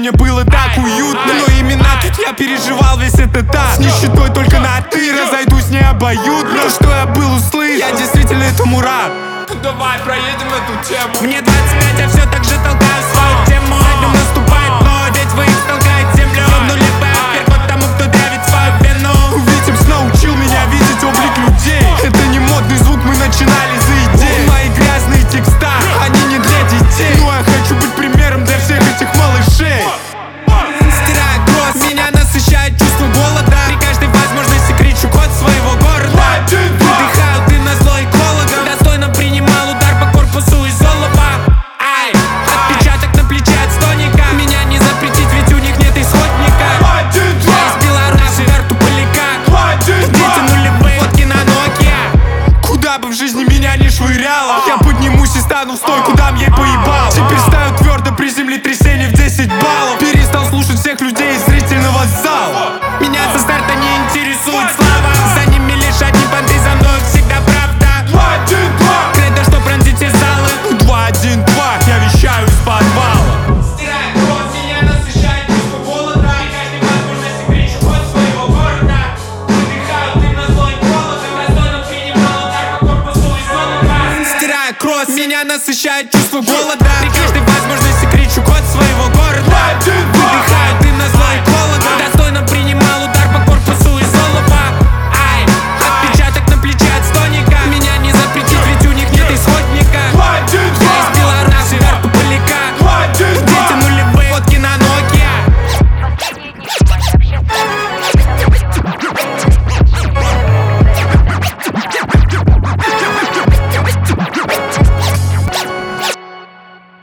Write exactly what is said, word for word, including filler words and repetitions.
мне было так уютно. Но именно тут я переживал весь этот этап. С нищетой только на ты, разойдусь не обоюдно. То, что я был услышан, я действительно этому рад. Давай проедем эту тему. Мне двадцать пять, я все так же толкаю свою тему. За днем наступает ночь, ведь своих толкает землю. Нули вверх тому, кто давит свою вину. Витимс научил меня видеть облик людей. Это не модный звук, мы начинали за идеи. Мои грязные текста, они не для детей. Но я хочу быть примером для всех этих малышей. Стирая кровь, меня насыщает чувство голода. При каждой возможности кричу код своего города. Выдыхаю дым на зло экологам. Достойно принимал удар по корпусу из олова. Ай, отпечаток на плече отстойника. Меня не запретить, ведь у них нет исходника. Я из Беларуси, карту поляка. Дети нулевые, фотки на Nokia. Куда бы в жизни меня не швыряло, я поднимусь и стану в стойку, дам ей поебал. Теперь стою твердо при землетрясении в десять баллов. Перестал слушать всех людей из зрительного зала. Меня со старта не интересует слава. За ними лишь одни понты, за мной всегда правда. Кредо, что пронзит все залы. Два, один, два, я вещаю из подвала. Стирая кровь, меня насыщает чувство голода. При каждой возможности кричу код своего города. Выдыхаю дым на зло экологам. Достойно принимал удар по корпусу из олова. Стирая кровь, меня насыщает чувство голода.